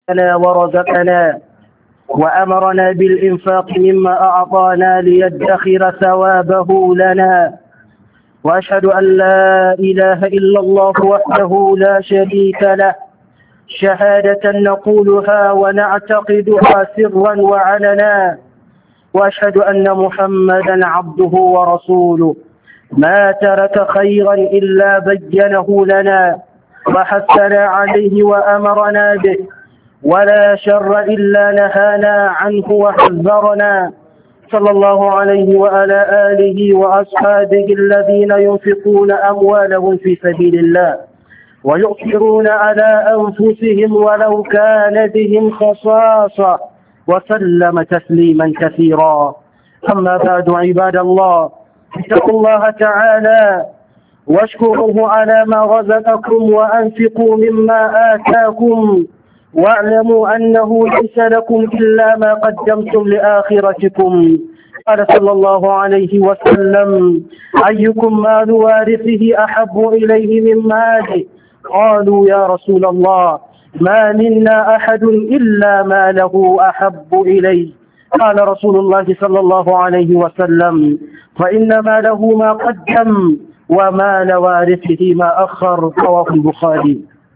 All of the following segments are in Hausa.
لنا ورزقنا وأمرنا بالإنفاق مما أعطانا ليدخر ثوابه لنا. وأشهد أن لا إله إلا الله وحده لا شريك له شهادة نقولها ونعتقدها سرا وعلنا. وأشهد أن محمدا عبده ورسوله ما ترك خيرا إلا بينه لنا وحثنا عليه وأمرنا به، ولا شر إلا نهانا عنه وحذرنا. صلى الله عليه وعلى آله وأصحابه الذين ينفقون أموالهم في سبيل الله ويؤثرون على أنفسهم ولو كان بهم خصاصة، وسلم تسليما كثيرا. أما بعد، عباد الله، اتقوا الله تعالى واشكروه على ما رزقكم وأنفقوا مما آتاكم، واعلموا أنه ليس لكم إلا ما قدمتم لآخرتكم. قال صلى الله عليه وسلم: أيكم مال وارثه أحب إليه من ماله؟ قالوا: يا رسول الله، ما منا أحد إلا ما له أحب إليه. قال رسول الله صلى الله عليه وسلم: فإنما له ما قدم ومال وارثه ما أخر. رواه البخاري.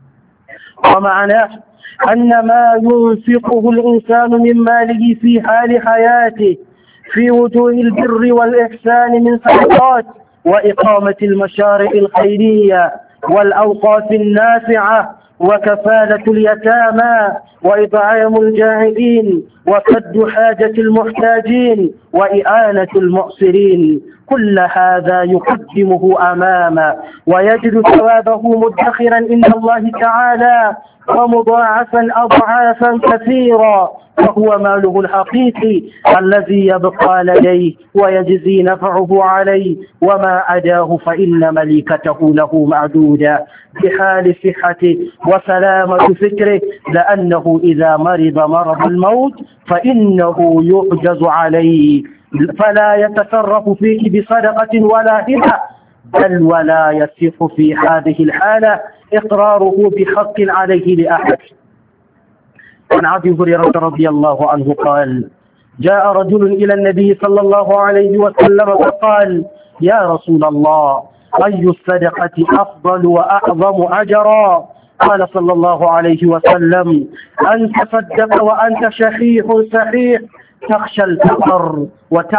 ومعناه أن ما ينفقه الإنسان من ماله في حال حياته في وجوه البر والإحسان من صدقات وإقامة المشاريع الخيرية والأوقاف النافعة وكفالة اليتامى وإطعام الجائعين وسد حاجة المحتاجين وإعانة المعسرين، كل هذا يقدمه أمامه ويجد ثوابه مدخرا عند الله تعالى ومضاعفا أضعافا كثيرا، وهو ماله الحقيقي الذي يبقى لديه ويجزي نفعه عليه، وما أداه فإن ملكته له معدودة بحال صحته وسلامة فكره، لأنه إذا مرض الموت فإنه يحجز عليه، فلا يتصرف فيه بصدقة ولا هبة، بل ولا يصح في هذه الحالة إقراره بحق عليه لأحد. عن أبي هريرة رضي الله عنه قال: جاء رجل إلى النبي صلى الله عليه وسلم فقال: يا رسول الله، أي الصدقة أفضل وأعظم أجرا؟ قال صلى الله عليه وسلم: أن تصدق وأنت شحيح صحيح تخشى الفقر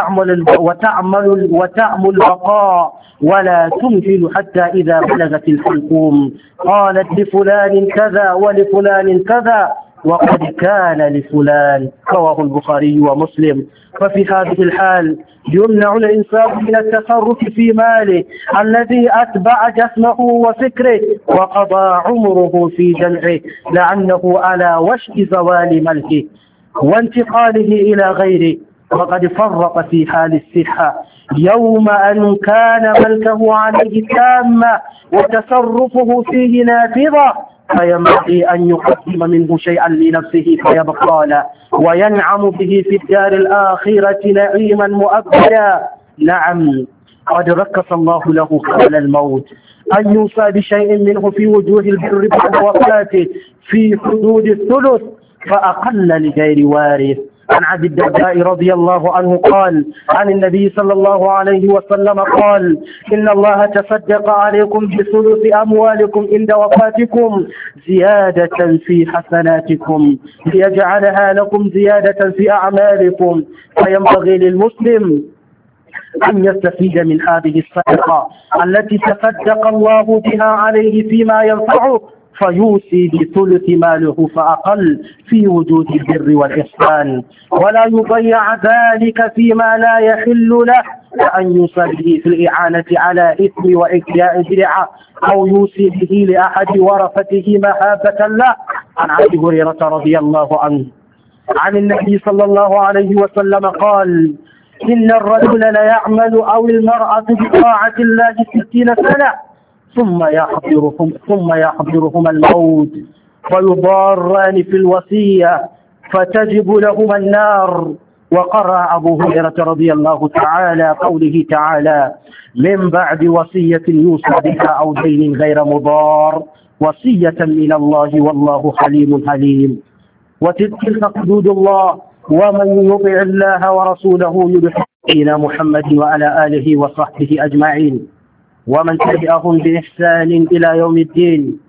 وتعمل البقاء ولا تمهل حتى إذا بلغت الحلقوم. قالت: لفلان كذا ولفلان كذا وقد كان لفلان. رواه البخاري ومسلم. ففي هذه الحال يمنع الإنسان من التصرف في ماله الذي أتبع جسمه وفكره وقضى عمره في جمعه، لأنه على وشك زوال ملكه وانتقاله إلى غيره، وقد فرط في حال الصحة يوم أن كان ملكه عليه تامة وتصرفه فيه نافذة، فينبغي أن يقدم منه شيئا لنفسه فيبقى له وينعم به في الدار الآخرة نعيما مؤبدا. نعم، قد ركز الله له قبل الموت أن يوصى بشيء منه في وجوه البر بعد وفاته في حدود الثلث، فأقل لغير وارث. عن عبد الدرداء رضي الله عنه قال عن النبي صلى الله عليه وسلم قال: إن الله تصدق عليكم بثلث أموالكم عند وفاتكم زيادة في حسناتكم ليجعلها لكم زيادة في أعمالكم. فينبغي للمسلم أن يستفيد من هذه الصدقة التي تصدق الله بها عليه فيما ينفعه، فيوصي بثلث ماله فأقل في وجود البر والإحسان، ولا يضيع ذلك فيما لا يحل له، كأن يوصي به في الإعانة على إثم وإكياء بدعة أو يوصي به لأحد ورثته مهابة له. عن أبي هريرة رضي الله عنه عن النبي صلى الله عليه وسلم قال: إن الرجل ليعمل أو المرأة بطاعة الله 60 سنة ثم يحضرهما الموت فيضاران في الوصية فتجب لهما النار. وقرأ أبو هريرة رضي الله تعالى قوله تعالى: من بعد وصية يوصى بها أو دين غير مضار، وصية من الله والله حليم حليم. وتلك حدود الله ومن يطع الله ورسوله يدخل محمد وعلى آله وصحبه أجمعين ومن تبعهم بإحسان إلى يوم الدين.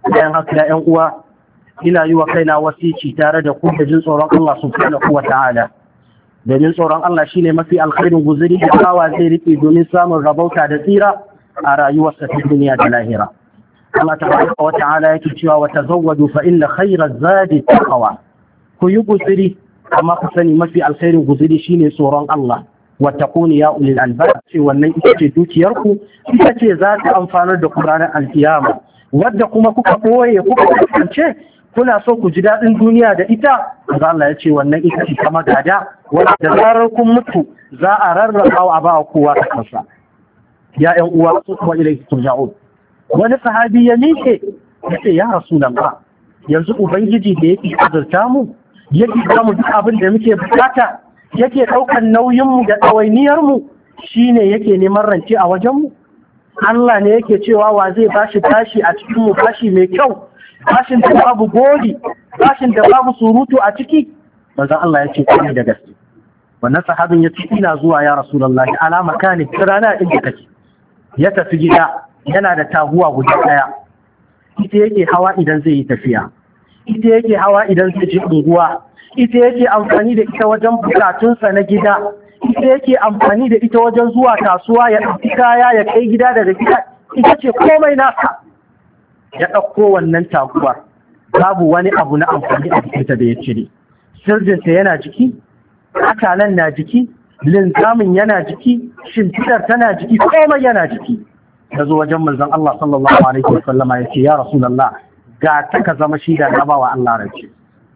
ina yi wa kaina wasici tare da ku da jin tsoron Allah subhanahu wa ta'ala. Da jin tsoron Allah shine mafi alkhairin guzuri da bawa zai rike domin samun rabauta da tsira a rayuwarsa ta duniya da lahira. Allah tabaraka wa ta'ala yake cewa wa tazawwadu fa inna khayra zadi taqwa. Ku yi guzuri amma ku sani mafi alkhairin guzuri shine tsoron Allah. Wattaquni ya ulil albab, ce wannan ita ce dukiyarku, ita ce za ta amfanar da ku ranar alkiyama. Wadda kuma kuka ɓoye kuka kasance kuna so ku ji daɗin duniya da ita, za Allah ya ce wannan ita ce kama gada, wanda da zarar kun mutu za a rarraba a ba kowa ta kansa. Ya ƴan uwa su kuma ilai turja'un. Wani sahabi ya miƙe ya ce ya Rasulullah, yanzu ubangiji da yake azurta mu yake ba mu duk abin da muke bukata, yake ɗaukar nauyinmu da ɗawainiyarmu, shine yake neman rance a wajenmu. Allah ne yake cewa wa zai bashi tashi a cikin mu, bashi mai kyau, bashin da babu gori, bashin da babu surutu a ciki. Manzon Allah ya ce kwani da gaske. Wannan sahabin ya ce ina zuwa ya Rasulullah, ala makani rana inda kake. Ya tafi gida yana da taguwa guda ɗaya. Ita yake hawa idan zai yi tafiya. Ita yake hawa idan zai je unguwa. Ita yake amfani da ita wajen bukatunsa na gida. Ita yake amfani da ita wajen zuwa kasuwa ya ɗauki kaya ya kai gida daga gida, ita ce komai nasa. Ya ɗauko wannan taguwar, babu wani abu na amfani a jikinta da ya cire. Sirjinta yana jiki, akalan na jiki, linzamin yana jiki, shimfidar tana jiki, komai yana jiki. Ya zo wajen manzon Allah sallallahu alaihi wa sallama ya ce ya Rasulullah, ga ta ka zama shi da na bawa Allah rance.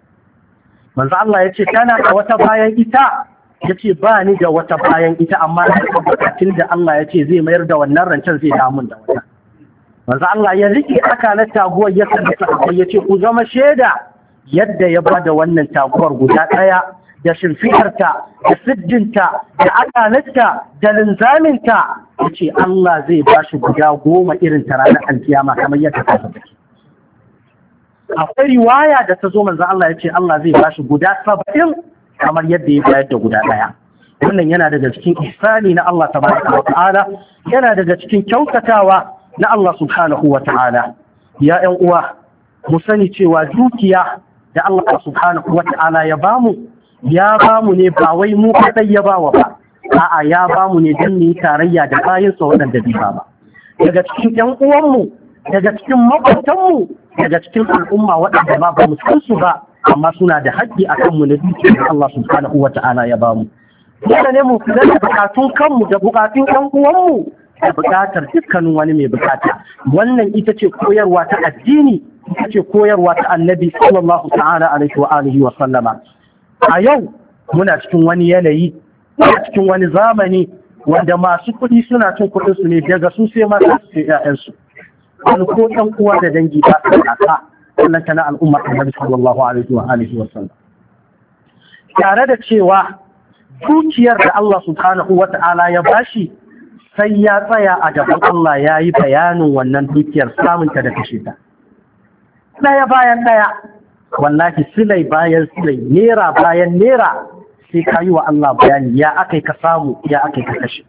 Manzon Allah ya ce tana da wata bayan ita. Ya ce ba ni da wata bayan ita, amma lokacin da Allah ya ce zai mayar da wannan rancen zai damun da wata. Manzo Allah ya rike akalar taguwar ya sanda ya ce ku zama shaida yadda ya bada wannan taguwar guda ɗaya da shimfiɗarta da siddinta da akalarta da linzaminta, ya ce Allah zai ba shi guda 10 irin ta ranar alkiyama kamar yadda ta take. Akwai riwaya da ta zo manzo Allah ya ce Allah zai ba shi guda 70 kamar yadda ya bayar da guda ɗaya. Wannan yana daga cikin ihsani na Allah tabaraka wa ta'ala, yana daga cikin kyautatawa na Allah subhanahu wa ta'ala. Ya ƴan uwa, mu sani cewa dukiya da Allah subhanahu wa ta'ala ya bamu ne ba wai mu kadai ya bawa ba, a'a ya bamu ne don mu yi tarayya da bayansa waɗanda bai ba. Daga cikin ƴan uwanmu, daga cikin maƙwabtanmu, daga cikin al'umma waɗanda ba mu san su ba, amma suna da haƙƙi a kanmu na dukiyar da Allah subhanahu wa ta'ala ya bamu. Dole ne mu kula da bukatun kanmu da bukatun ƴan uwanmu da bukatar dukkanin wani mai bukata. Wannan ita ce koyarwa ta addini, ita ce koyarwa ta Annabi sallallahu ta'ala alaihi wa alihi wa sallama. A yau muna cikin wani yanayi, muna cikin wani zamani wanda masu kuɗi suna cin kuɗin su ne daga su sai mata su sai ƴaƴansu. Wani ko ɗan uwa da dangi ba su da wannan kana al'ummar Annabi sallallahu alaihi wa alihi wa sallam. Tare da cewa dukiyar da Allah subhanahu wa ta'ala ya bashi, sai ya tsaya a gaban Allah ya yi bayanin wannan dukiyar samunta da kashe ta. Ɗaya bayan ɗaya, wallahi silai bayan silai, nera bayan nera, sai ka yi wa Allah bayani ya aka ka samu, ya aka ka kashe.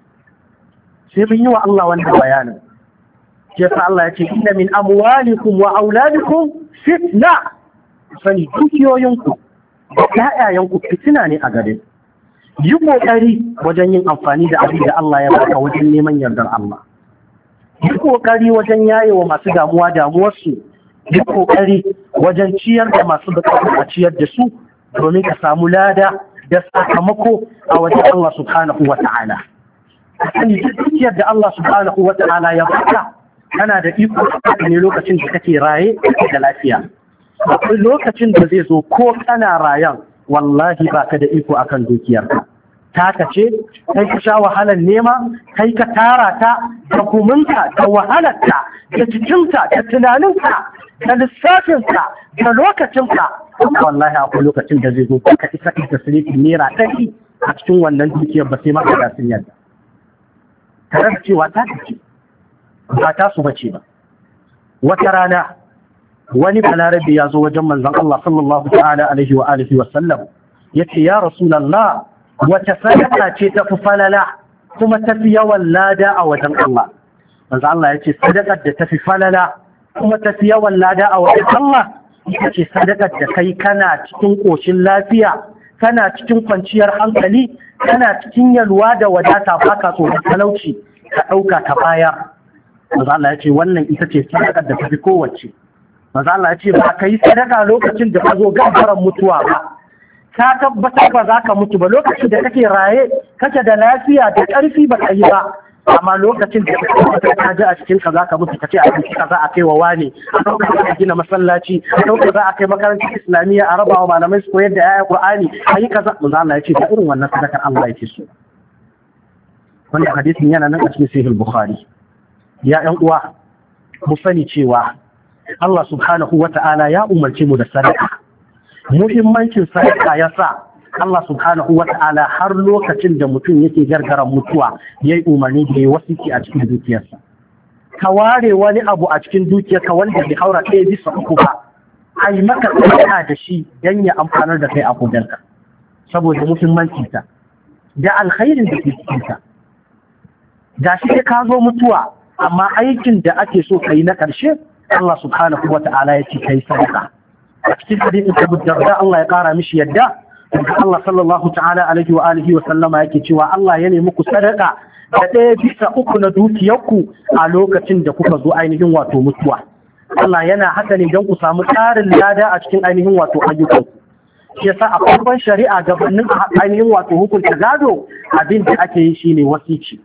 Sai mun yi wa Allah wannan bayanin. Yasa Allah ya ce, inna min amwalikum wa auladikum fitna. Sani dukiyoyinku da ƴaƴayenku fitina ne a gare. Yi ƙoƙari wajen yin amfani da abin da Allah ya baka wajen neman yardar Allah. Yi ƙoƙari wajen yayewa masu damuwa damuwarsu. Yi ƙoƙari wajen ciyar da masu buƙatar a ciyar da su domin ka samu lada da sakamako a wajen Allah subhanahu wa ta'ala. Sani dukiyar da Allah subhanahu wa ta'ala ya baka, kana da iko ne lokacin da kake raye da lafiya. Akwai lokacin da zai zo ko kana rayan, wallahi ba ka da iko akan dukiyarka. Taka ce, kai ka sha wahalar nema, kai ka tara ta da guminka da wahalarta da cikinta da tunaninka da lissafinka da lokacinka. Wallahi akwai lokacin da zai zo ba ka isa ka tasirifi naira ɗari a cikin wannan dukiyar ba sai maka da sun yadda. Tare da cewa ta ce ba ta su bace ba. Wata rana wani balarabe ya zo wajen manzon Allah sallallahu ta'ala alaihi wa alihi wa sallam yace ya rasulullah wata sadaka ce ta fi falala kuma ta fi yawan lada a wajen Allah. Manzon Allah yace sadakar da ta fi falala kuma ta fi yawan lada a wajen Allah ita ce sadakar da kai kana cikin koshin lafiya, kana cikin kwanciyar hankali, kana cikin yalwa da wadata, baka tsoron talauci, ka ɗauka ka bayar. Manzon Allah yace wannan ita ce sadakar da ta fi kowace. Maza Allah ya ce ba ka yi sadaka lokacin da ka zo gafaran mutuwa ba, ka tabbatar ba za ka mutu ba, lokacin da kake raye kake da lafiya da ƙarfi ba ka yi ba, amma lokacin da ka tabbatar ka ji a cikin ka za ka mutu ka ce a cikin ka za a kai wa wani, a ɗauka za a gina masallaci, a ɗauka za a kai makarantar islamiyya a raba wa malamai su koyar da yaya Qur'ani, a yi kaza. Maza Allah ya ce ta irin wannan sadakar Allah yake so. Wannan hadisin yana nan a cikin Sahih Bukhari. Ya ƴan uwa, mu sani cewa Allah subhanahu wa ta'ala ya umarce mu da sadaka. Muhimmancin sadaka ya sa Allah subhanahu wa ta'ala har lokacin da mutum yake gargaran mutuwa ya yi umarni da ya wasiki a cikin dukiyarsa. Ka ware wani abu a cikin dukiyarka wanda bai haura ɗaya bisa uku ba, a yi maka sadaka da shi don ya amfanar da kai a kudanka. Saboda muhimmancinta da alkhairin da ke cikinta. Ga shi ka zo mutuwa, amma aikin da ake so ka yi na ƙarshe Allah subhanahu wa ta'ala ya ce kai sadaka. A cikin hadisin Abu Darda Allah ya kara mishi yadda, Allah sallallahu ta'ala alaihi wa alihi wa sallama yake cewa Allah ya nemi ku sadaka da 1/3 na dukiyarku a lokacin da kuka zo ainihin wato mutuwa. Allah yana haka ne don ku samu tsarin lada a cikin ainihin wato ayyukanku. Shi yasa a farkon shari'a gabanin ainihin wato hukunta gado abin da ake yi shine wasici.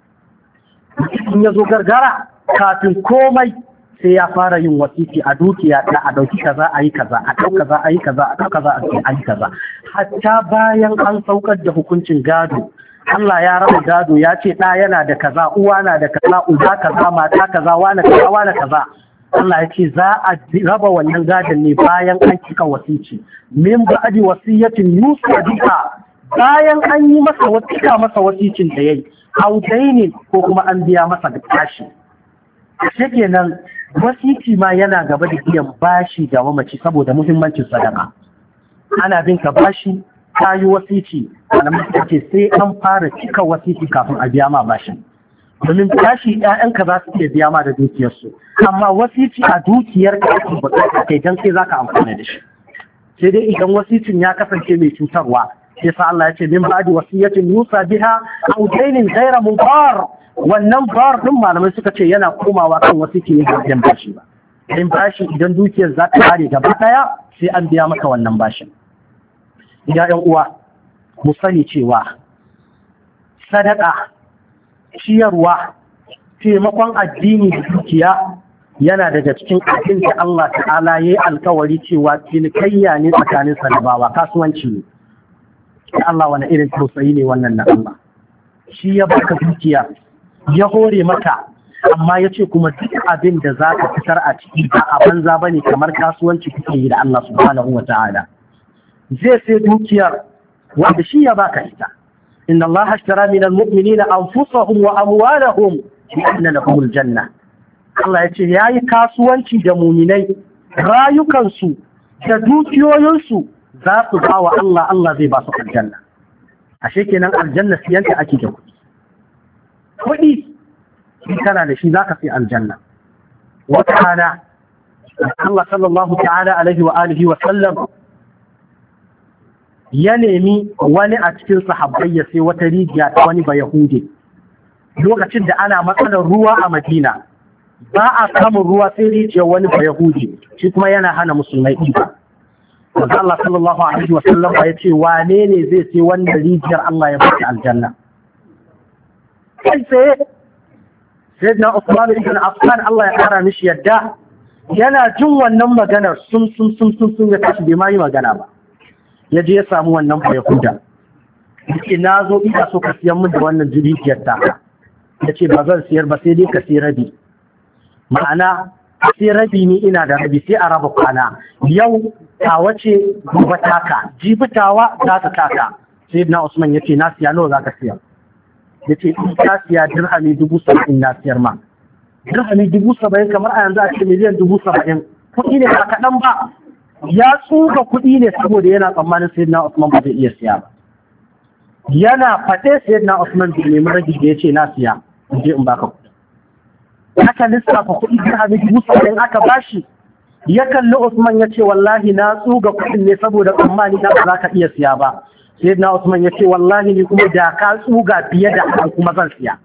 In ya zo gargara kafin komai sai ya fara yin wasiki a dukiya da a dauki kaza a yi kaza, a ɗau kaza a yi kaza, a ɗau kaza a yi kaza. Hatta bayan an saukar da hukuncin gado, Allah ya raba gado ya ce ɗa yana da kaza, uwa na da kaza, uba kaza, mata kaza, wane kaza, wane kaza. Allah ya ce za a raba wannan gadon ne bayan an cika wasici. Min ba'di wasiyatin yusa biha, bayan an yi masa wasicin da yayi, audaini ko kuma an biya masa da tashi. Ashe kenan wasiki ma yana gaba da biyan bashi ga mamaci saboda muhimmancin sadaka. Ana bin ka bashi, ta yi wasici, malamai suka ce sai an fara cika wasici kafin a biya ma bashin. Domin bashi ‘ya'yanka za su iya biya ma da dukiyarsu, amma wasici a dukiyar ka ake bukata kai don sai za ka amfana da shi. Sai dai idan wasicin ya kasance mai cutarwa, sai sa Allah ya ce min ba'di wasiyatin yusa biha aw dainin ghayra munqar. Wannan bar ɗin malamai suka ce yana komawa kan wasu ke yin biyan bashi ba. In bashi idan dukiyar za ta kare gaba ɗaya sai an biya maka wannan bashin. Ya ‘yan uwa, mu sani cewa sadaka, ciyarwa, taimakon addini da dukiya yana daga cikin abin da Allah ta'ala ya yi alkawari cewa cinikayya ne tsakanin sanabawa, kasuwanci ne. Allah wani irin tausayi ne wannan na Allah. Shi ya baka dukiya, ya hore maka, amma ya ce kuma duk abin da za ka fitar a ciki ba a banza ba ne kamar kasuwanci kuke yi da Allah subhanahu wa ta'ala. Zai sai dukiyar wanda shi ya baka ita. Inna Allah ashtara min al-mu'minina anfusahum wa amwalahum bi anna lahum al-janna. Allah ya ce yayi kasuwanci da mu'minai, rayukansu da dukiyoyinsu za su ba wa Allah, Allah zai ba su aljanna. Ashe kenan aljanna siyanta ake da kuɗi in kana da shi za ka fi aljanna. Wata rana Allah sallallahu ta'ala alaihi wa alihi wa sallam ya nemi wani a cikin sahabbai ya sai wata rijiya ta wani Bayahudi. Lokacin da ana matsalar ruwa a Madina, ba a samun ruwa sai rijiyar wani Bayahudi, shi kuma yana hana musulmai ɗiba. Wanda Allah sallallahu alaihi wa sallam ya ce wane ne zai sai wannan rijiyar Allah ya baki aljanna. Kai sai Sayyidina Usman ibn Affan Allah ya kara mishi yadda yana jin wannan maganar sun ya tashi bai ma yi magana ba. Ya je ya samu wannan Yahuda. Yake na zo ina so ka siyan min da wannan rijiyar ta. Ya ce ba zan siyar ba sai dai ka siya rabi. Ma'ana sai rabi ni ina da rabi sai a raba kwana. Yau tawa ce gobe taka, jibitawa za ta taka. Sayyidina Usman ya ce na siya nawa za ka siya. Ya ce in ka siya dirhami 70,000 na siyar ma. Dirhami 70,000 kamar a yanzu a ce miliyan 70,000 kuɗi ne ba kaɗan ba, ya tsuga kuɗi ne saboda yana tsammanin sayyidina Usman ba zai iya siya ba. Yana faɗe sayyidina Usman bai nemi ragi da ya ce na siya in je in baka kuɗi. Aka lissafa kuɗi da abin musa in aka bashi, ya kalli Usman ya ce wallahi na tsuga kuɗin ne saboda tsammani na ba za ka iya siya ba. Sayyidina Usman ya ce wallahi ni kuma da ka tsuga fiye da hakan kuma zan siya.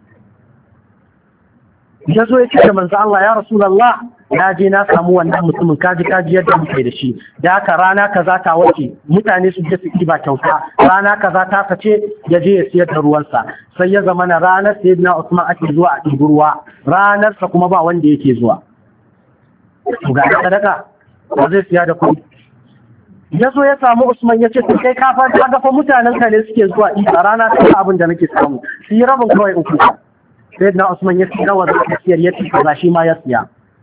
Ya zo ya ce da manzo Allah, ya Rasulullah, na je na samu wannan mutumin kaji yadda muke da shi, da haka rana kaza ta wace mutane su je su ba kyauta, rana kaza ta sace ya je ya siyar da ruwansa. Sai ya zama na ranar sayyidina Usman ake zuwa a ɗibi ruwa, ranarsa kuma ba wanda yake zuwa. To ga sadaka ba zai siya da kuɗi. Ya zo ya samu Usman ya ce to kai ka ga mutanen ka ne suke zuwa ɗiba, rana ta abin da nake samu, su yi rabin kawai uku. Sayyidina Usman ya ce nawa za ka siyar, ya ce kaza, shi ma ya siya.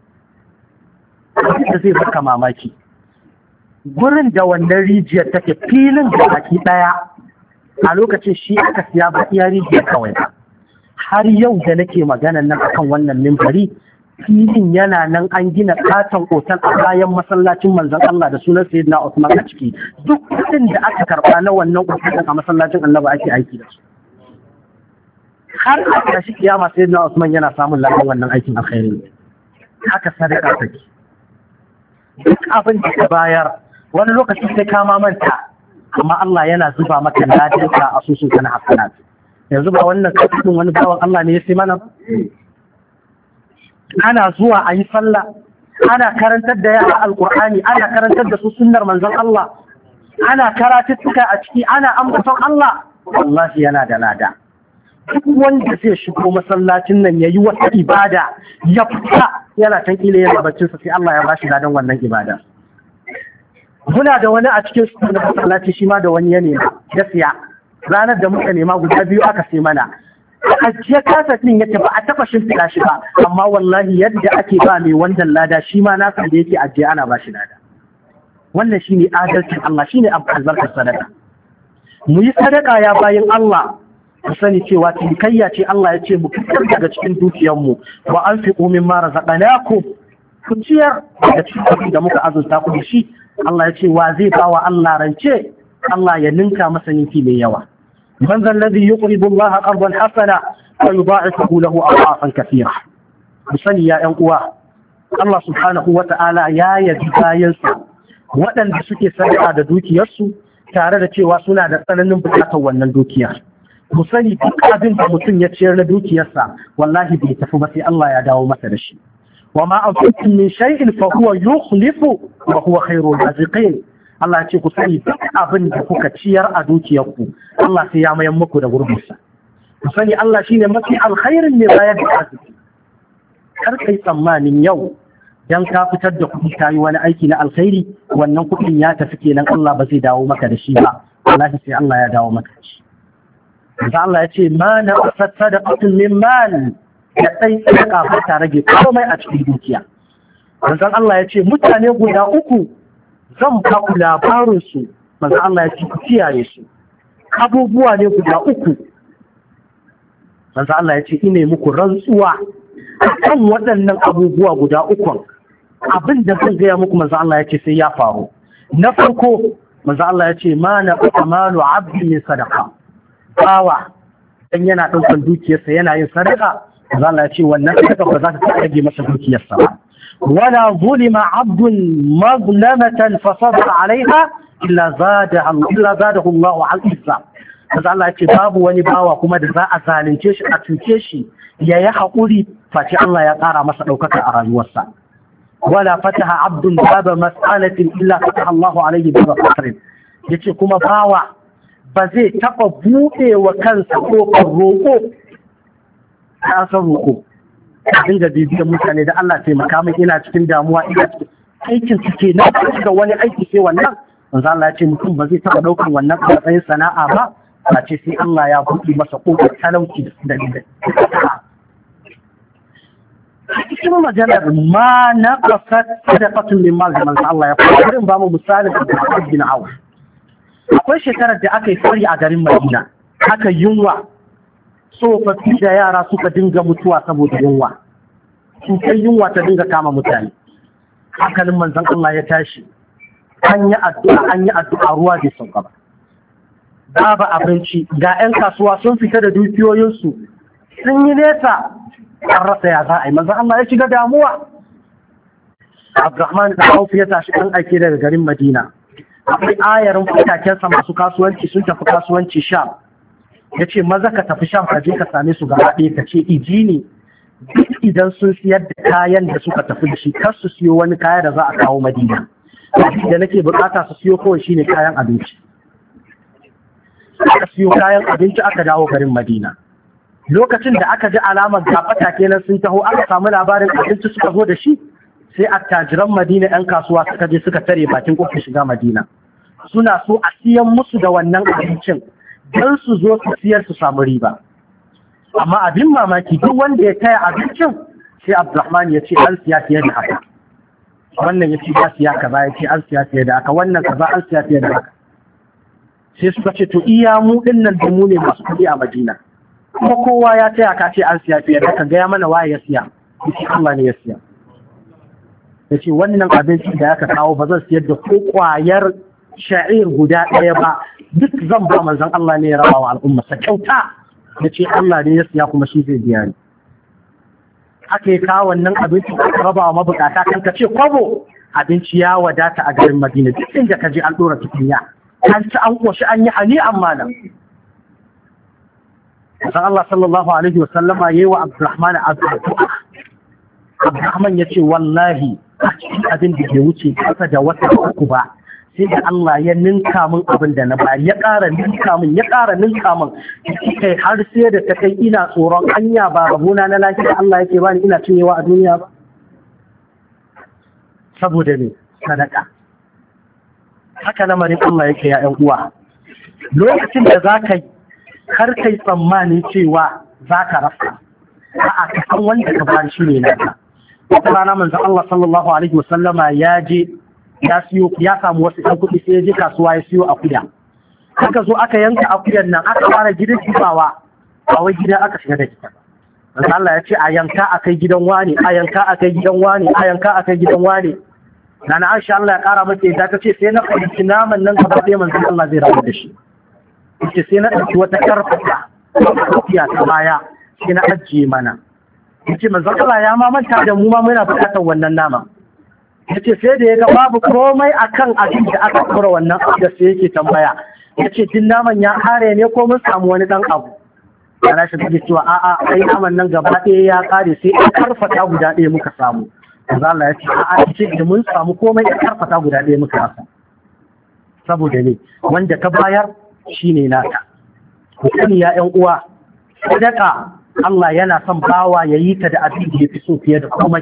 Da zai baka mamaki, gurin da wannan rijiyar take filin da baki daya a lokacin shi aka siya ba iya rijiyar kawai ba. Har yau da nake maganan nan akan wannan mimbari, filin yana nan an gina katon otal a bayan masallacin manzon Allah da sunan sayyidina Usman a ciki. Duk kudin da aka karba na wannan otal a masallacin Annabi ake aiki da su. Har a tashi kiyama sayyidina Usman yana samun ladan wannan aikin alkhairi. Haka sadaka take. Duk abin da ka bayar wani lokaci sai ka manta, amma Allah yana zuba maka ladanka a asusun kana hasanat. Yanzu ba wannan kafin wani bawan Allah ne ya sai mana ba. Ana zuwa a yi sallah, ana karantar da yara alkur'ani, ana karantar da su sunnar manzon Allah, ana karatuttuka a ciki, ana ambaton Allah, wallahi yana da lada. Duk wanda zai shigo masallacin nan ya yi wata ibada ya fita yana can kila yana baccinsa sai Allah ya ba shi ladan wannan ibada. Muna da wani a cikin su da masallaci shi ma da wani ya nema ya siya. Ranar da muka nema guda biyu aka sai mana. Ajiye kasa ɗin yake ba a taɓa shimfiɗa shi ba, amma wallahi yadda ake ba mai wannan lada shi ma na san da yake ajiye ana ba shi lada. Wannan shi ne adalcin Allah, shi ne albarkar sadaka. Mu yi sadaka ya bayan Allah, ku sani cewa tinkayya ce Allah ya ce mu fitar daga cikin dukiyarmu wa an fi ƙomin mara zaɓanaku ku ciyar daga cikin abin da muka azurta ku da shi. Allah ya ce wa zai ba wa Allah rance, Allah ya ninka masa ninki mai yawa. من ذا الذي يقرض الله قرضا حسنا ويضاعفه له أضعافا كثيرة. musani ya ƴan uwa, Allah subhanahu wa ta'ala ya yaji bayansa waɗanda suke sadaka da dukiyarsu tare da cewa suna da tsananin bukatar wannan dukiyar. Musani duk abin da mutum ya ciyar na dukiyarsa wallahi bai tafi ba sai Allah ya dawo masa da shi. Wa ma anfaqtum min shay'in fa huwa yukhlifu wa huwa khairul raziqin. Allah ya ce ku sani duk abin da kuka ciyar a dukiyarku Allah sai ya mayan muku da gurbinsa. Ku sani Allah shine mafi alkhairin ne bayar da arziki. Kar kai tsammanin yau dan ka fitar da kuɗi ka yi wani aiki na alkhairi wannan kuɗin ya tafi kenan Allah ba zai dawo maka da shi ba. Wallahi sai Allah ya dawo maka da shi. Da Allah ya ce ma na sadaqatun min mal, da sai sadaka ba ta rage komai a cikin dukiya. Dan Allah ya ce mutane guda uku zan ba ku labarinsu, manzo Allah ya ce ku kiyaye su. Abubuwa ne guda uku. Manzo Allah ya ce ine muku rantsuwa kan waɗannan abubuwa guda uku. Abin da zan gaya muku manzo Allah ya ce sai ya faru. Na farko manzo Allah ya ce ma na amalu abdi min sadaqa. Bawa dan yana ɗaukar dukiyarsa yana yin sadaka, manzo Allah ya ce wannan sadaka ba za ta rage masa dukiyarsa ba. ولا ظلم عبد مظلمة فصبر عليها إلا زاده الله عزا. Maza Allah ce babu wani bawa kuma da za a zalunce shi a cuce shi ya yi haƙuri face Allah ya ƙara masa ɗaukaka a rayuwarsa. Wala fataha abdun baba mas'alatin illa fataha Allahu alaihi baba fakrin. Yace kuma bawa ba zai taɓa buɗe wa kansa ƙofar roƙo. Ta san roƙo. Abin da bibiyar mutane da Allah taimaka min ina cikin damuwa ina cikin aikin suke na ga wani aiki sai wannan manzo Allah ya ce mutum ba zai taɓa ɗaukar wannan a matsayin sana'a ba ce sai Allah ya buɗe masa ƙofar talauci da cikin maganar ma na ƙasar sadaqatun min mal da manzo Allah ya fara irin ba mu misalin da bin Auf. Akwai shekarar da aka yi fari a garin Madina, aka yunwa, tsofaffi da yara suka dinga mutuwa saboda yunwa. Cutar yunwa ta dinga kama mutane. hankalin manzon Allah ya tashi, an yi addu'a ruwa bai sauka ba, babu abinci, ga 'yan kasuwa sun fita da dukiyoyinsu sun yi nesa, an rasa ya za a yi. Manzon Allah ya shiga damuwa. Abdurrahman da Auf ya tashi ɗan aike daga garin Madina. Akwai ayarin fitakensa masu kasuwanci sun tafi kasuwanci Sham. Ya ce maza ka tafi Sham ka je ka same su gaba ɗaya ka ce iji ne duk idan sun siyar da kayan da suka tafi da shi kar su siyo wani kaya da za a kawo Madina. Abin da nake bukata su siyo kawai shine kayan abinci. Aka siyo kayan abinci aka dawo garin Madina. Lokacin da aka ji alamar ga fatake nan sun taho aka samu labarin abinci suka zo da shi, sai attajiran Madina 'yan kasuwa suka je suka tare bakin kofar shiga Madina. Suna so a siyan musu da wannan abincin don su zo su siyar su samu riba. Amma abin mamaki duk wanda ya taya abincin sai Abdurrahman ya ce an siya fiye da haka. Wannan ya ce ya siya kaza, ya ce an siya fiye da haka, wannan kaza an siya fiye da haka. Sai suka ce to iya mu din nan da mu ne masu kuɗi a Madina. Kuma kowa ya taya ka ce an siya fiye da haka, gaya mana waye ya siya. Ya ce Allah ne ya siya. Ya ce wannan abinci da aka kawo ba zan siyar da ko kwayar sha'ir guda ɗaya ba, duk zan ba manzon Allah ne ya raba wa al'umma sa kyauta. Ya ce Allah ne ya siya kuma shi zai biya ni. Aka yi kawo wannan abinci aka raba wa mabukata kan ka ce kwabo, abinci ya wadata a garin Madina duk inda ka je an ɗora tukunya. An ci an ƙoshi an yi hani amma nan. Manzon Allah sallallahu alaihi wa sallama yayi wa Abdurrahman addu'a. Abdurrahman ya ce wallahi a cikin abin da ke wuce kasa da wata uku ba, sai da Allah ya ninka min abin da na bari, ya ƙara ninka min, kai har sai da ta kai ina tsoron anya ba rabona na lafiya Allah yake bani ina cinyewa a duniya ba. Saboda ne sadaka. Haka lamarin Allah yake ya ƴan uwa. Lokacin da za ka yi, kar kai tsammani cewa za ka rasa. A'a, ka san wanda ka bani shi ne naka. Wata rana manzon Allah sallallahu alaihi wasallama ya je ya samu wasu ɗan kuɗi sai ya je kasuwa ya siyo akuya. Aka zo aka yanka akuyan nan aka fara gidan kifawa, a wai gidan aka shiga da kita. Manzon Allah ya ce a yanka a kai gidan wani, a yanka a kai gidan wani, a yanka a kai gidan wani. Nana Aisha Allah ya kara mata yadda ta ce sai na ɗauki naman nan gaba ɗaya manzon Allah zai rabu da shi. Yace sai na ɗauki wata karfata akuya ta baya sai na ajiye mana. Yace manzon Allah ya ma manta da mu ma muna buƙatar wannan nama. Yace sai da ya ga babu komai akan abin da aka kura wannan da sai yake tambaya. Yace din naman ya kare ne ko mun samu wani dan abu. Ana shi take cewa a'a ai naman nan gaba ɗaya ya kare sai an karfata guda ɗaya muka samu. Manzon Allah ya ce a'a ce da mun samu komai ya karfata guda ɗaya muka rasa. Saboda ne wanda ka bayar shine naka. Ku sani ya ƴan uwa, sadaka Allah yana son bawa ya yi ta da abin da ya fi so fiye da komai.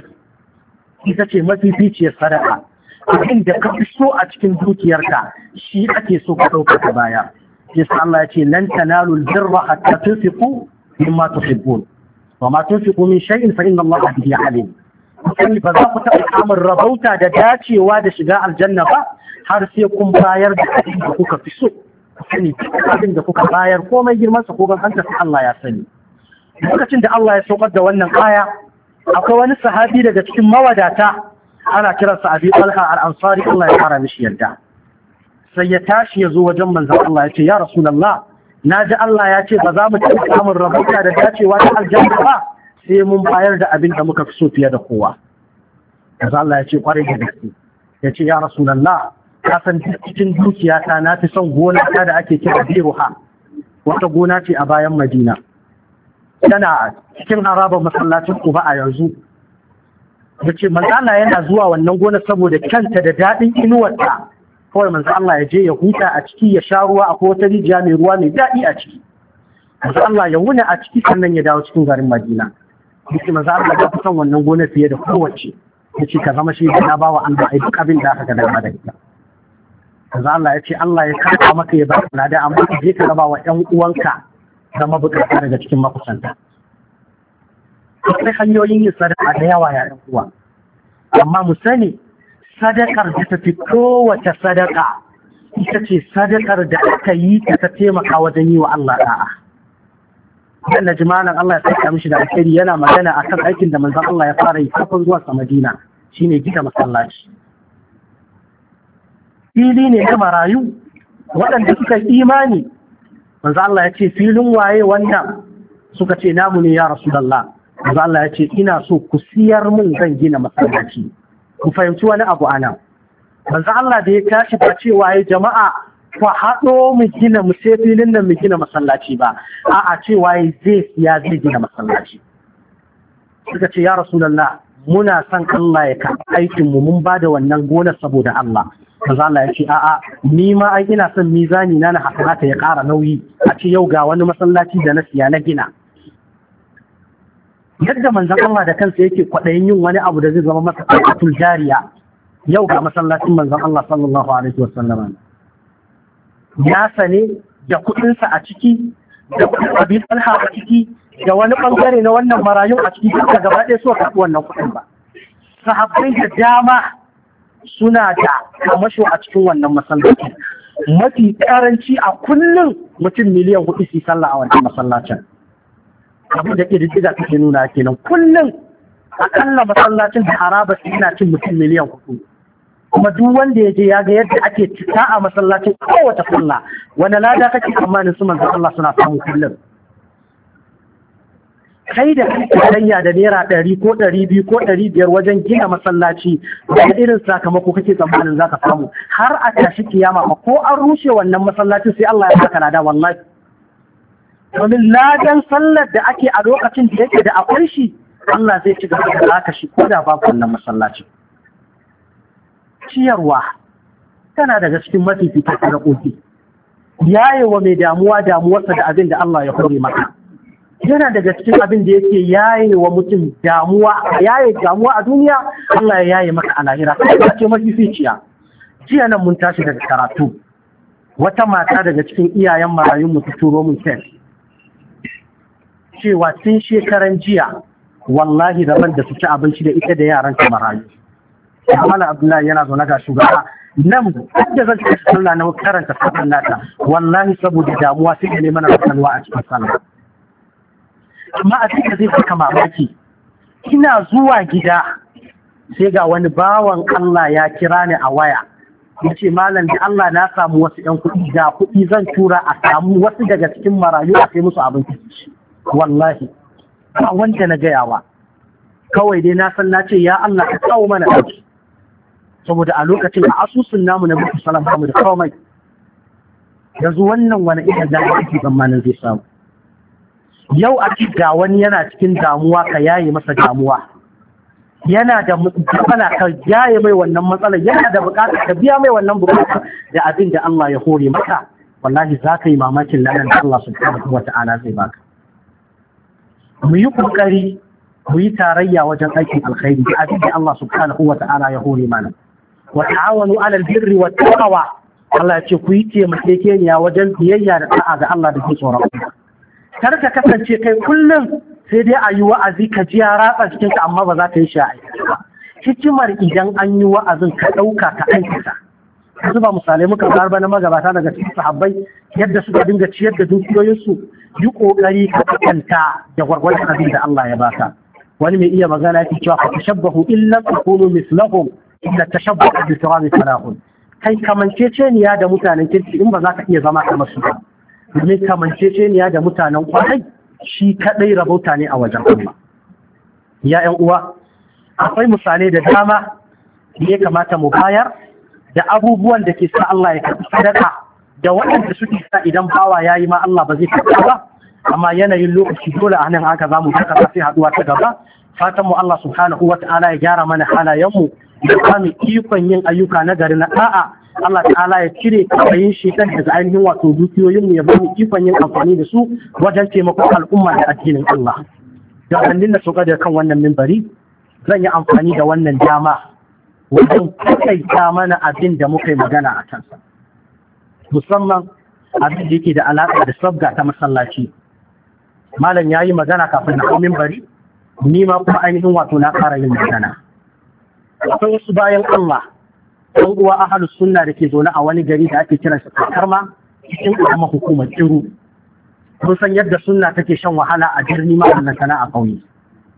Ita ce mafificiyar sadaka. Abin da ka fi so a cikin dukiyarka shi ake so ka ɗauka ka baya. Yasa Allah ya ce lan tanalul birra hatta tunfiqu mimma tuhibbun. Wa ma tunfiqu min shay'in fa inna Allah bihi alim. Kuma ba za ku taɓa samun rabauta da dacewa da shiga aljanna ba har sai kun bayar da abin da kuka fi so. Sani abin da kuka bayar komai girmansa ko gangansa Allah ya sani. Lokacin da Allah ya saukar da wannan aya, akwai wani sahabi daga cikin mawadata ana kiransa Abi Talha al-Ansari, Allah ya fara mishi yarda. Sai ya tashi ya zo wajen manzon Allah ya ce ya Rasulullah, na ji Allah ya ce ba za mu taɓa samun rabauta da dacewa da aljanna ba sai mun bayar da abin da muka fi so fiye da kowa. Yanzu Allah ya ce kwarai da gaske. Ya ce ya Rasulullah, ka san cikin dukiyata na fi son gona ta da ake kira Biruha. Wata gona ce a bayan Madina. Tana cikin harabar masallacin Quba a yanzu. Yace manzo Allah yana zuwa wannan gona saboda kanta da dadin inuwarta. Kawai manzo Allah ya je ya huta a ciki ya sha ruwa, akwai wata rijiya mai ruwa mai daɗi a ciki. Manzo Allah ya wuna a ciki sannan ya dawo cikin garin Madina. Yace manzo Allah ya fi son wannan gona fiye da kowace. Yace ka zama shi da bawa Allah ai duk abin da aka ga da ita. Manzo Allah ya ce Allah ya karɓa maka ya baka lada, amma ka je ka raba wa ƴan uwanka da mabukata daga cikin makusanta. Akwai hanyoyin yin sadaka da yawa ya ɗan uwa. Amma mu sani sadakar da ta fi kowace sadaka ita ce sadakar da aka yi ta taimaka wajen yi wa Allah da'a. Dan na jimalan Allah ya saka mishi da alheri yana magana akan aikin da manzon Allah ya fara yi kafin zuwa sa Madina. shine gina masallaci. Fili ne na marayu waɗanda suka imani. Manzo Allah ya ce filin waye wannan? Suka ce namu ne ya Rasulullah. Manzo Allah ya ce ina so ku siyar mun zan gina masallaci. Ku fahimci wani abu anan. Manzo Allah da ya tashi ba cewa ya jama'a ku haɗo mu gina mu sai filin nan mu gina masallaci ba. A'a cewa zai siya zai gina masallaci. Suka ce ya Rasulullah muna son Allah ya karɓi aikin mu mun bada wannan gonar saboda Allah. Manzo Allah ya ce a'a ni ma ai ina son mizani na haka ya ƙara nauyi a ce yau ga wani masallaci da na siya na gina. Yadda manzon Allah da kansa yake kwaɗayin yin wani abu da zai zama masa aikatul jariya, yau ga masallacin manzon Allah sallallahu alaihi wasallam ya sane da kuɗinsa a ciki da kuɗin Abi Talha a ciki da wani bangare na wannan marayun a ciki duka gaba ɗaya suka karɓi wannan kuɗin ba. Sahabbai da dama suna da kamasho a cikin wannan masallacin. Mafi karanci a kullum mutum miliyan 4 su sallah a wannan masallacin. Abin da ƙididdiga take nuna kenan kullum akalla masallacin da haraba yana cin mutum miliyan 4. Kuma duk wanda ya je ya ga yadda ake cika a masallacin kowace sallah, wani lada kake tsammanin su manzon Allah suna samu kullum. Kai da kai tarayya da naira 100 ko 200 ko 500 wajen gina masallaci, da irin sakamako kake tsammanin zaka samu har a tashi kiyama ko an rushe wannan masallacin sai Allah ya saka lada wallahi. Domin ladan sallar da ake a lokacin da yake da akwai shi, Allah zai ci gaba da haka shi ko da babu wannan masallacin. Ciyarwa tana daga cikin mafificin sadakoki. Yayewa mai damuwa damuwarsa da abin da Allah ya hore maka. Yana daga cikin abin da yake yayewa mutum damuwa a duniya, Allah ya yaye maka a lahira. Ta ce mafificiya. Jiya nan mun tashi daga karatu. Wata mata daga cikin iyayen marayun mu ta turo mun text cewa tun shekaran jiya wallahi daban da su ci abinci da ita da yaran ta marayu. Malam Abdullahi yana zaune ga shugaba nan da zan ci sallah na karanta sallar nata wallahi saboda damuwa sai da ne mana salwa a cikin sallah. Amma a cikin zai saka mamaki ina zuwa gida sai ga wani bawan Allah ya kira ni a waya ya ce malam da Allah na samu wasu ƴan kuɗi da kuɗi zan tura a samu wasu daga cikin marayu a kai musu abinci. Wallahi ba wanda na gayawa kawai dai na san na ce ya Allah ka kawo mana ɗauki saboda a lokacin a asusun namu na buku salam mu da komai yanzu wannan wani irin da ake tsammanin zai samu. Yau a ci ga wani yana cikin damuwa ka yaye masa damuwa, yana da matsala ka yaye mai wannan matsalar, yana da bukata ka biya mai wannan bukata da abin da Allah ya hore maka, wallahi za ka yi mamakin lanar da Allah subhanahu wa ta'ala zai baka. Mu yi kokari mu yi tarayya wajen aikin alkhairi da abin da Allah subhanahu wa ta'ala ya hore mana. Wa ta'awanu 'alal birri wat taqwa. Allah ya ce ku yi taimakekeniya wajen biyayya da ta'a ga Allah da ke tsoron Allah. Kar ka kasance kai kullum sai dai a yi wa'azi ka ji ya ratsa cikinka amma ba za ka yi shi a aikace ba. Hikimar idan an yi wa'azin ka ɗauka ka aikata. Yanzu ba misalai muka zarba na magabata daga cikin sahabbai yadda suka dinga ciyar da dukiyoyinsu, yi ƙoƙari ka kanta da gwargwadon abin da Allah ya baka. Wani mai iya magana yake cewa fa tashabbahu illa takunu mislahum illa tashabbahu bi turabi falahun. Kai kamanceceniya da mutanen kirki in ba za ka iya zama kamar su ba. Domin kamanceceniya da mutanen kwarai shi kaɗai rabauta ne a wajen Allah. Ya ‘yan uwa, akwai misalai da dama da ya kamata mu bayar da abubuwan da ke sa Allah ya karɓi sadaka da waɗanda suke sa idan bawa ya yi ma Allah ba zai karɓa ba, amma yanayin lokaci dole a nan haka za mu haka sai haɗuwa ta gaba. Fatan mu Allah subhanahu wa ta'ala ya gyara mana halayenmu da kame ikon yin ayyuka na gari na ɗa'a. Allah ta'ala ya cire kafayin shaitan daga ainihin wato dukiyoyinmu ya bani ikon yin amfani da su wajen taimakon al'umma da addinin Allah. Da hannun da suka da kan wannan mimbari zan yi amfani da wannan dama wajen kaita mana abin da muka yi magana a kansa. Musamman abin da yake da alaƙa da sabga ta masallaci. Malam ya yi magana kafin na mimbari, ni ma kuma ainihin wato na ƙara yin magana. Akwai wasu bayan Allah ɗan uwa ahalus sunna da ke zaune a wani gari da ake kiransa Karma cikin ƙaramar hukumar Kiru. Mun san yadda sunna take shan wahala a birni ma wannan sana a ƙauye.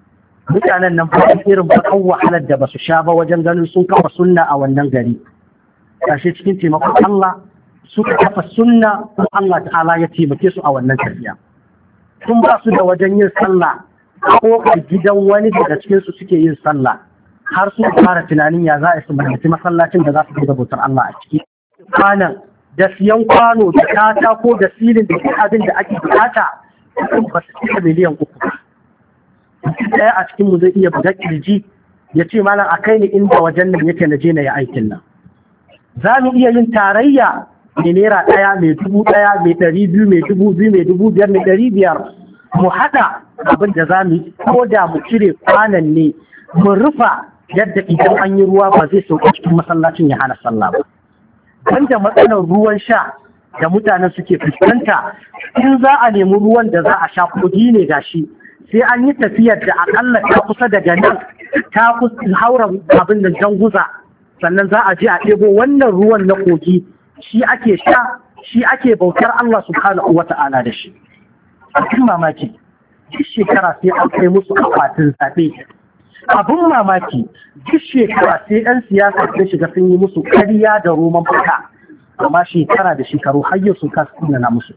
mutanen nan ba irin bakan wahalar da ba su sha ba wajen ganin sun kafa sunna a wannan gari. Ƙarshe cikin taimakon Allah suka kafa sunna kuma Allah ta'ala ya taimake su a wannan tafiya. Sun ba su da wajen yin sallah ko a gidan wani daga cikin su suke yin sallah har sun fara tunanin ya za a su mallaki masallacin da za su da bautar Allah a ciki. Kwanan da siyan kwano da katako da silin da abin da ake bukata ba su cika miliyan 3 ba. Ɗaya a cikin mu zai iya buga kirji ya ce malam a kai ni inda wajen nan yake na je na yi aikin nan. Za mu iya yin tarayya mai naira 1, mai 1000, mai 200, mai 2000, mai 2500, mai 500 mu haɗa abin da za mu ko da mu cire kwanan ne mu rufa yadda idan an yi ruwa ba zai sauka cikin masallacin ya hana sallah ba. Wanda matsalar ruwan sha da mutanen suke fuskanta in za a nemi ruwan da za a sha kogi ne gashi sai an yi tafiyar da akalla ta kusa daga nan ta haura abin da janguza sannan za a je a ɗebo wannan ruwan na kogi shi ake sha shi ake bautar Allah subhanahu wata'ala da shi. Abin mamaki duk shekara sai an kai musu akwatin zaɓe. Abin mamaki duk shekara sai 'yan siyasa sun shiga sun yi musu ƙarya da roman fata amma shekara da shekaru har yau sun kasu na musu.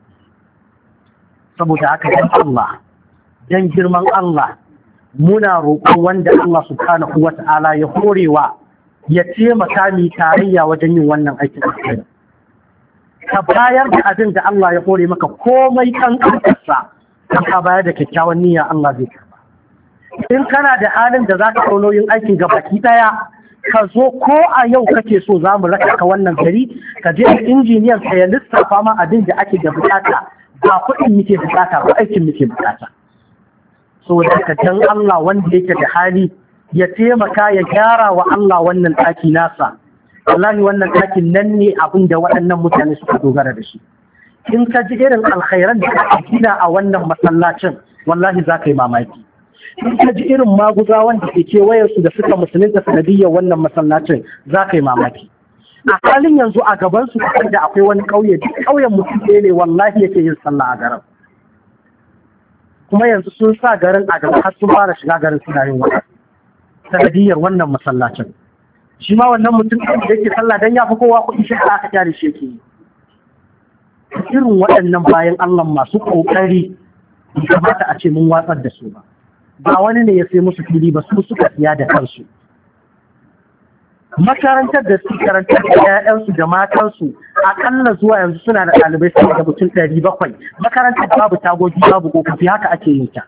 Saboda haka dan Allah dan girman Allah muna roƙon wanda Allah subhanahu wata'ala ya horewa ya taimaka mi tarayya wajen yin wannan aikin alkhairi. Ka bayar da abin da Allah ya hore maka komai kan kankarsa ka bayar da kyakkyawan niyya Allah zai karba. In kana da halin da zaka ɗau nauyin aikin gabaki ɗaya ka zo ko a yau kake so za mu raka ka wannan gari ka je injiniyan ka ya lissafa ma abin da ake da bukata ba kuɗin muke bukata ba aikin muke bukata. So da ka dan Allah wanda yake da hali ya taimaka ya gyara wa Allah wannan ɗaki nasa. Wallahi wannan ɗakin nan ne abin da waɗannan mutane suka dogara da shi. In ka ji irin alkhairan da aka gina a wannan masallacin wallahi za ka yi mamaki. In ka ji irin maguza wanda ke kewayensu da suka musulunta sanadiyyar wannan masallacin za ka yi mamaki. A halin yanzu a gabansu da akwai wani ƙauye duk ƙauyen mutum ɗaya ne wallahi yake yin sallah a garin. Kuma yanzu sun sa garin a gaba har sun fara shiga garin suna yin wata sanadiyyar wannan masallacin. Shi ma wannan mutum da yake sallah dan ya fi kowa kuɗi shi aka kyale shi yake yi. Irin waɗannan bayan Allah masu ƙoƙari bai kamata a ce mun watsar da su ba. Ba wani ne ya sai musu fili ba su suka siya da kansu. Makarantar da su karantar da 'ya'yansu da matansu akalla zuwa yanzu suna da ɗalibai sama da mutum 700. Makarantar babu tagogi babu kofofi haka ake yin ta.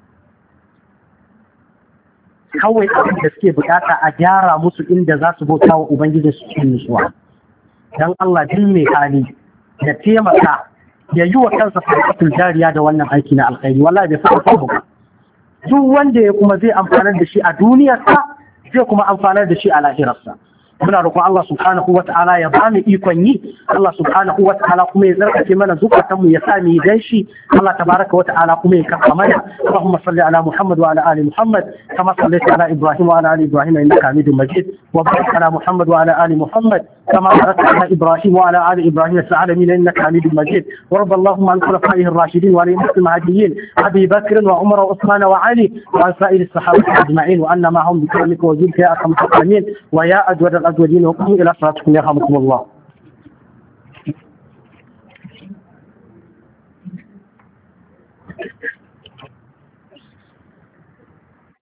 Kawai abin da suke bukata a gyara musu inda za su bauta wa Ubangiji su cikin nutsuwa. Don Allah din mai hali ya taimaka ya yi wa kansa sadaqatul jariya da wannan aiki na alkhairi wallahi bai fara ba. Duk wanda ya kuma zai amfanar da shi a duniyarsa zai kuma amfanar da shi a lahirarsa. Muna roƙon Allah subhanahu wa ta'ala ya ba mu ikon yi, Allah subhanahu wa ta'ala kuma ya zarkace mana zukatanmu ya sa mu yi dan shi, Allah tabaraka wa ta'ala kuma ya karɓa mana. Allahumma salli ala Muhammad wa ala ali Muhammad kama sallaita ala Ibrahim wa ala ali Ibrahim innaka Hamidum Majid wa barik ala Muhammad wa ala ali Muhammad kama barakta ala Ibrahim wa ala ali Ibrahim fil alamin innaka Hamidum Majid. Wa rabb Allahumma an khulafaihi ar-rashidin wa ali al-mahdiyyin Abi Bakr wa Umar wa Uthman wa Ali wa an sa'ir as-sahaba ajma'in wa anna ma'hum bi karamika wa zulka ya arhamar rahimin wa ya ajwad الأجودين وقوموا إلى صلاتكم يرحمكم الله.